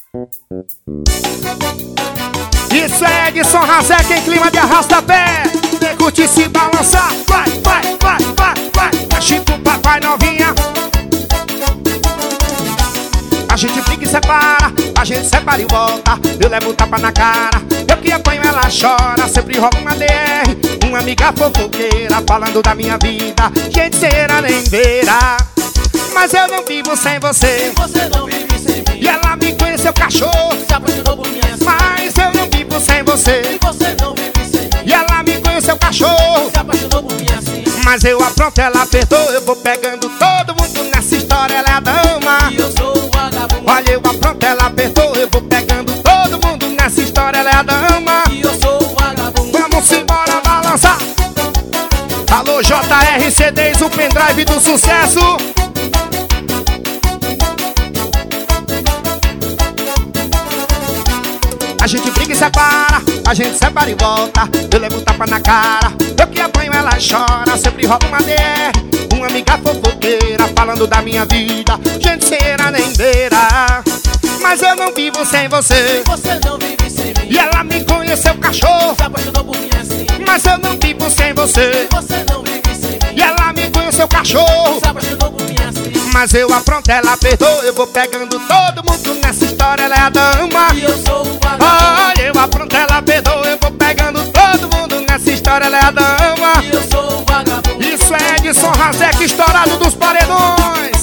Isso é Edson Razek em clima de arrasta-pé. Vem curtir, se balançar. Vai, vai, vai, vai, vai. Mexe pro papai, novinha. A gente briga e separa, a gente separa e volta. Eu levo tapa na cara, eu que apanho ela chora. Sempre rola uma DR, uma amiga fofoqueira, falando da minha vida. Gente será nem verá, mas eu não vivo sem você. Você não vive sem mim. E ela me conheceu cachorro, Se apaixonou por mim assim. mas eu não vivo sem você. E você não vive sem mim. E ela me conheceu cachorro, Se apaixonou por mim assim. mas eu apronto, ela apertou. Eu vou pegando todo mundo nessa história, ela é a dama. E eu sou o vagabundo. Olha, eu apronto, ela apertou. Eu vou pegando todo mundo nessa história, ela é a dama. E eu sou o vagabundo. Vamos embora balançar. Alô, JR CDs, o pendrive do sucesso. A gente briga e separa, a gente separa e volta. Eu levo tapa na cara, eu que apanho ela chora. Sempre rola uma DR, uma amiga fofoqueira, falando da minha vida. Gente será nem verá, mas eu não vivo sem você. Você não vive sem mim. E ela me conheceu cachorro, Se apaixonou por mim assim. mas eu não vivo sem você. Você não vive sem mim. E ela me conheceu cachorro, Se apaixonou por mim assim. mas eu apronto, ela perdoa. Eu vou pegando todo mundo nessa história, ela é a dama. E eu sou o vagabundo. Olha, eu apronto, ela perdoa. Eu vou pegando todo mundo nessa história, ela é a dama. E eu sou o vagabundo. Isso é Edson Razek, estourado dos paredões.